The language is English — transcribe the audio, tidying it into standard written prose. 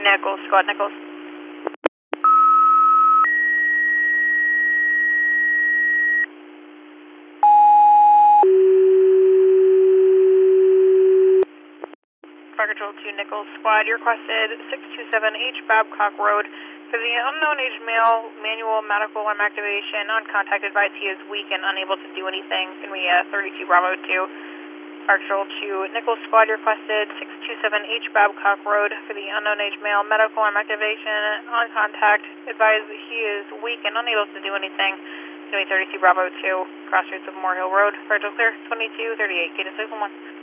Nichols, Squad Nichols. Fire Control 2 Nichols Squad, you requested 627H Babcock Road for the unknown age male, manual medical arm activation, on-contact advice he is weak and unable to do anything. Can we 32 Bravo 2. Fire Control 2 Nichols Squad, you requested 627H Babcock Road for the unknown age male, medical arm activation, on-contact advice he is weak and unable to do anything. Can we 32 Bravo 2, cross streets of Moore Hill Road. Fire Control clear, 2238, Gate 611.